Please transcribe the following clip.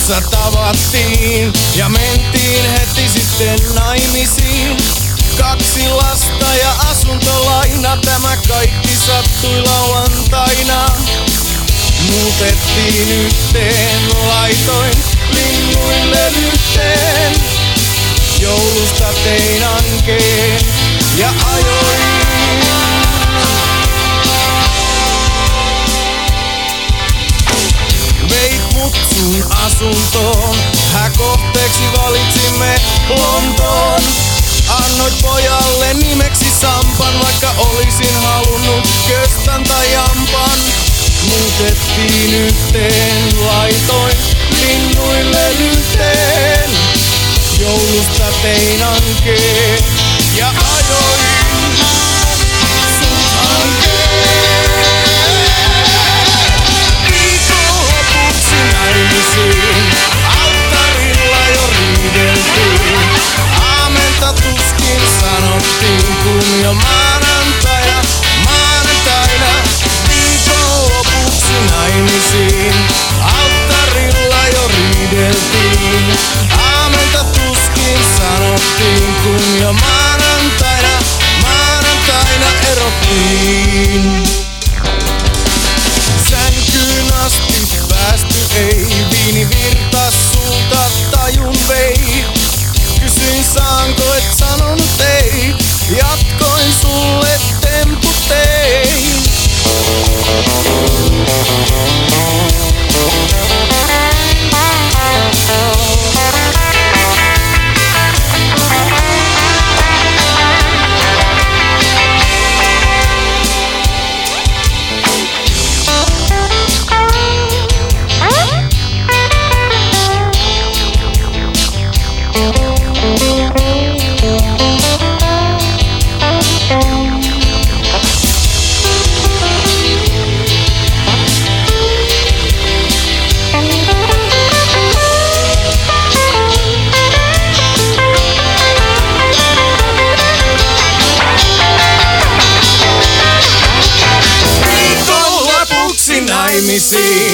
Kaupassa tavattiin ja mentiin heti sitten naimisiin. 2 lasta ja asuntolaina, tämä kaikki sattui lauantaina. Muutettiin yhteen, laitoin linnuille lyhteen. Joulusta tein ankeen ja ajoin. Veit mut sun asuntoon, kohteeksi valitsimme Lontoon. Annoit pojalle nimeksi Sampan, vaikka olisin halunnut Köstän tai Jampan. Muutettiin yhteen, laitoin linnuille lyhteen. Joulusta tein ankeen ja ajoin sut hankeen. Viikonlopuksi naimisiin, alttarilla jo riideltiin. Aamenta tuskin sanottiin, kun jo maanantaina. Viikonlopuksi naimisiin, alttarilla jo riideltiin. Aamenta tuskin sanottiin, kun jo maanantaina erottiin. Sänkyyn asti päästy ei, viini virtas sulta tajun vei. Kysyin saanko, et sanonut ei, jatkoin sulle temput tein. Naimisiin.